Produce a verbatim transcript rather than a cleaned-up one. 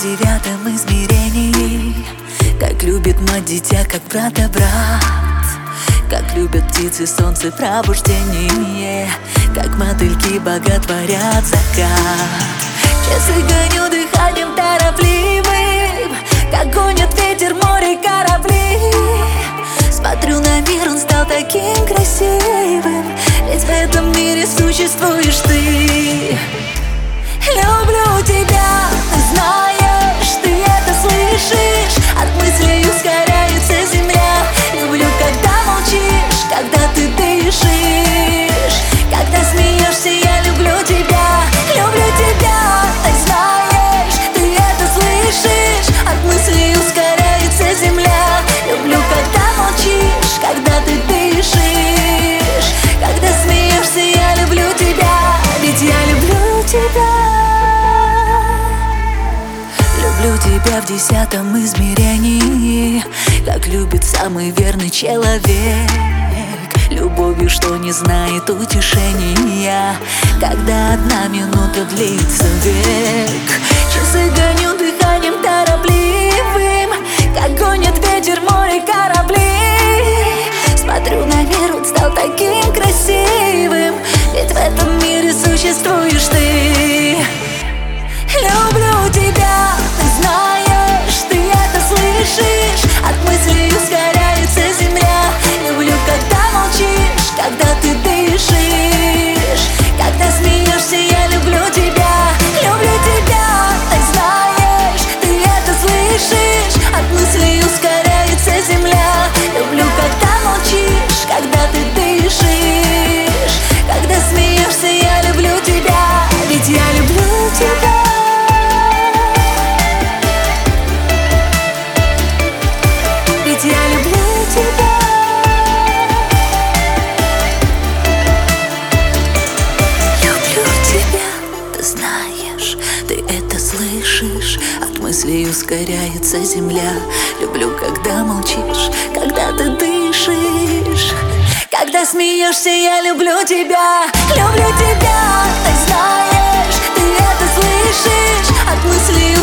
девятом измерении. Как любит мать дитя, как брата брат. Как любят птицы солнце пробуждение. Как мотыльки боготворят закат. Часы гоню дыханием торопливым. Как гонит ветер море корабли. Смотрю на мир, он стал таким красивым. Ведь в этом мире существуешь ты. Люблю тебя, ты знаешь, ты это слышишь. От мыслей ускоряется земля. Люблю, когда молчишь, когда ты дышишь. Когда смеешься, я люблю тебя. Люблю тебя, ты знаешь, ты это слышишь. От мыслей ускоряется земля. Люблю, когда молчишь, когда ты дышишь. Когда смеешься, я люблю тебя. Ведь я люблю тебя. Люблю тебя в десятом измерении. Как любит самый верный человек. Любовью, что не знает утешения. Когда одна минута длится век. Часы гоню дыханием торопливым. Как гонит ветер море корабли. Смотрю на мир, он стал таким красивым. Ведь в этом мире существуешь ты. Люблю тебя, ты знаешь, ты это слышишь. От мыслей ускоряется земля. Люблю, когда молчишь, когда ты дышишь. Когда смеешься, я люблю тебя. Люблю тебя, ты знаешь, ты это слышишь. От мыслей ускоряется земля. Люблю, когда молчишь, когда ты дышишь. Когда смеешься, я люблю тебя. Ведь я люблю тебя. Я люблю тебя. Люблю тебя, ты знаешь, ты это слышишь. От мыслей ускоряется земля. Люблю, когда молчишь, когда ты дышишь. Когда смеешься, я люблю тебя. Люблю тебя, ты знаешь, ты это слышишь. От мыслей